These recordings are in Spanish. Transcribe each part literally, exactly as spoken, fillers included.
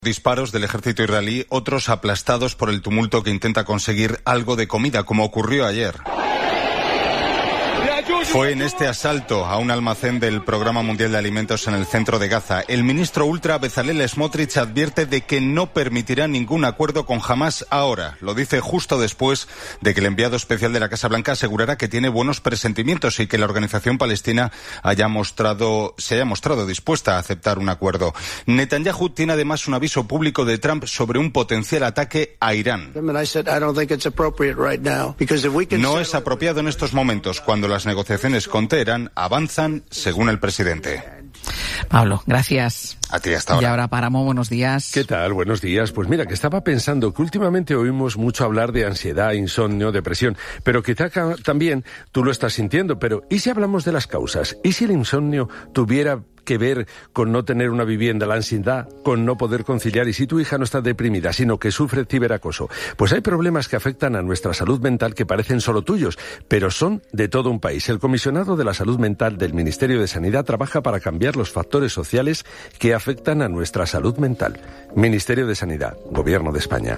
Disparos del ejército israelí, otros aplastados por el tumulto que intenta conseguir algo de comida, como ocurrió ayer. Fue en este asalto a un almacén del Programa Mundial de Alimentos en el centro de Gaza. El ministro ultra Bezalel Smotrich advierte de que no permitirá ningún acuerdo con Hamás ahora. Lo dice justo después de que el enviado especial de la Casa Blanca asegurara que tiene buenos presentimientos y que la organización palestina haya mostrado, se haya mostrado dispuesta a aceptar un acuerdo. Netanyahu tiene además un aviso público de Trump sobre un potencial ataque a Irán. No es apropiado en estos momentos, cuando las negociaciones con Teherán avanzan según el presidente. Pablo, gracias. A ti, hasta ahora. Y ahora Páramo, buenos días. ¿Qué tal? Buenos días. Pues mira, que estaba pensando que últimamente oímos mucho hablar de ansiedad, insomnio, depresión, pero quizá también tú lo estás sintiendo, pero ¿y si hablamos de las causas? ¿Y si el insomnio tuviera que ver con no tener una vivienda, la ansiedad con no poder conciliar, y si tu hija no está deprimida, sino que sufre ciberacoso? Pues hay problemas que afectan a nuestra salud mental que parecen solo tuyos, pero son de todo un país. El comisionado de la salud mental del Ministerio de Sanidad trabaja para cambiar los factores sociales que afectan a nuestra salud mental. Ministerio de Sanidad, Gobierno de España.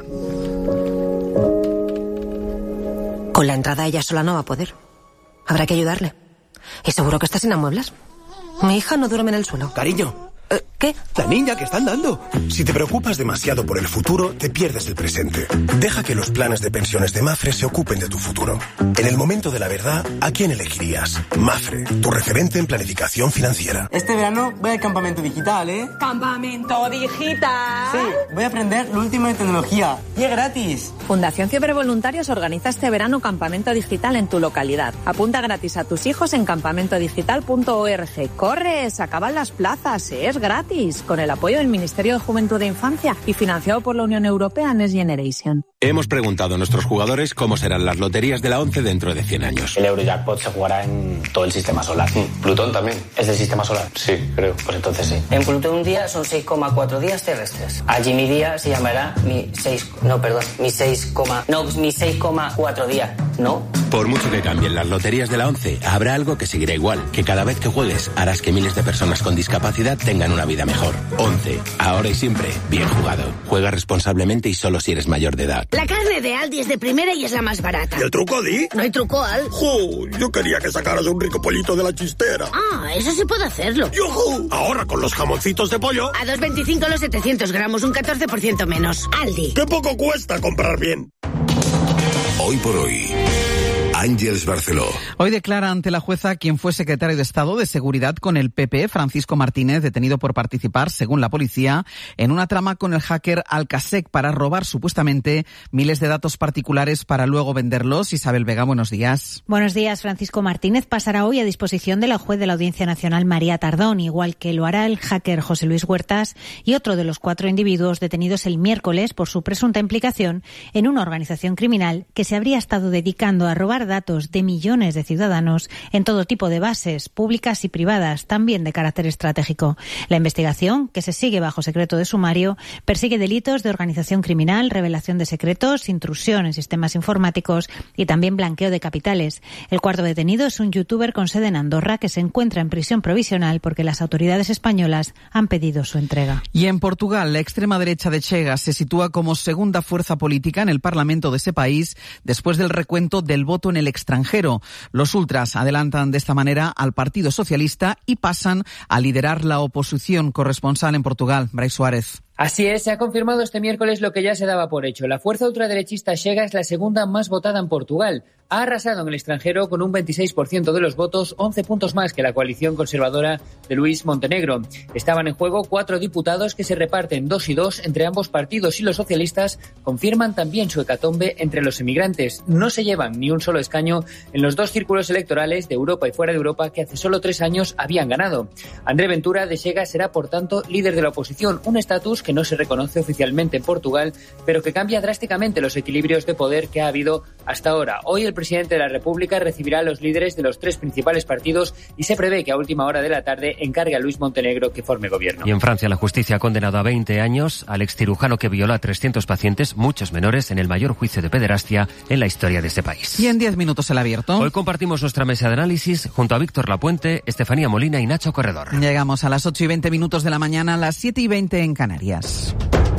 Con la entrada ella sola no va a poder. Habrá que ayudarle. Y seguro que está sin amueblar. Mi hija no duerme en el suelo. Cariño. Eh, ¿Qué? La niña que está andando. Si te preocupas demasiado por el futuro, te pierdes el presente. Deja que los planes de pensiones de Mafre se ocupen de tu futuro. En el momento de la verdad, ¿a quién elegirías? Mafre, tu referente en planificación financiera. Este verano voy al campamento digital, ¿eh? ¿Campamento digital? Sí, voy a aprender lo último de tecnología. Y es gratis. Fundación Fiebre Voluntarios organiza este verano campamento digital en tu localidad. Apunta gratis a tus hijos en campamento digital punto org. ¡Corre! Se acaban las plazas, es gratis, con el apoyo del Ministerio de Juventud e Infancia y financiado por la Unión Europea Next Generation. Hemos preguntado a nuestros jugadores cómo serán las loterías de la ONCE dentro de cien años. El Eurojackpot se jugará en todo el sistema solar. Mm. ¿Plutón también? ¿Es del sistema solar? Sí, creo. Pues entonces sí. En Plutón un día son seis coma cuatro días terrestres. Allí mi día se llamará mi seis... No, perdón, mi seis, no, mi seis coma cuatro días, ¿no? Por mucho que cambien las loterías de la ONCE, habrá algo que seguirá igual, que cada vez que juegues harás que miles de personas con discapacidad tengan una vida mejor. ONCE, ahora y siempre, bien jugado. Juega responsablemente y solo si eres mayor de edad. La carne de Aldi es de primera y es la más barata. ¿Y el truco, Di? No hay truco, Al. ¡Jo! Yo quería que sacaras un rico pollito de la chistera. Ah, eso sí puedo hacerlo. ¡Yujú! Ahora con los jamoncitos de pollo. A dos veinticinco los setecientos gramos, un catorce por ciento menos. Aldi. ¡Qué poco cuesta comprar bien! Hoy por hoy, Ángeles Barceló. Hoy declara ante la jueza quien fue secretario de Estado de Seguridad con el P P, Francisco Martínez, detenido por participar, según la policía, en una trama con el hacker Alcasec para robar supuestamente miles de datos particulares para luego venderlos. Isabel Vega, buenos días. Buenos días. Francisco Martínez pasará hoy a disposición de la juez de la Audiencia Nacional, María Tardón, igual que lo hará el hacker José Luis Huertas y otro de los cuatro individuos detenidos el miércoles por su presunta implicación en una organización criminal que se habría estado dedicando a robar datos de millones de ciudadanos en todo tipo de bases, públicas y privadas, también de carácter estratégico. La investigación, que se sigue bajo secreto de sumario, persigue delitos de organización criminal, revelación de secretos, intrusión en sistemas informáticos y también blanqueo de capitales. El cuarto detenido es un youtuber con sede en Andorra que se encuentra en prisión provisional porque las autoridades españolas han pedido su entrega. Y en Portugal, la extrema derecha de Chega se sitúa como segunda fuerza política en el Parlamento de ese país después del recuento del voto en el extranjero. Los ultras adelantan de esta manera al Partido Socialista y pasan a liderar la oposición. Corresponsal en Portugal, Brais Suárez. Así es, se ha confirmado este miércoles lo que ya se daba por hecho. La fuerza ultraderechista Chega es la segunda más votada en Portugal. Ha arrasado en el extranjero con un veintiséis por ciento de los votos, once puntos más que la coalición conservadora de Luís Montenegro. Estaban en juego cuatro diputados que se reparten dos y dos entre ambos partidos y los socialistas confirman también su hecatombe entre los emigrantes. No se llevan ni un solo escaño en los dos círculos electorales de Europa y fuera de Europa que hace solo tres años habían ganado. André Ventura de Chega será, por tanto, líder de la oposición, un estatus que no se reconoce oficialmente en Portugal, pero que cambia drásticamente los equilibrios de poder que ha habido hasta ahora. Hoy el presidente de la República recibirá a los líderes de los tres principales partidos y se prevé que a última hora de la tarde encargue a Luís Montenegro que forme gobierno. Y en Francia la justicia ha condenado a veinte años al excirujano que violó a trescientos pacientes, muchos menores, en el mayor juicio de pederastia en la historia de este país. Y en diez minutos el abierto. Hoy compartimos nuestra mesa de análisis junto a Víctor Lapuente, Estefanía Molina y Nacho Corredor. Llegamos a las ocho y veinte minutos de la mañana, a las siete y veinte en Canarias.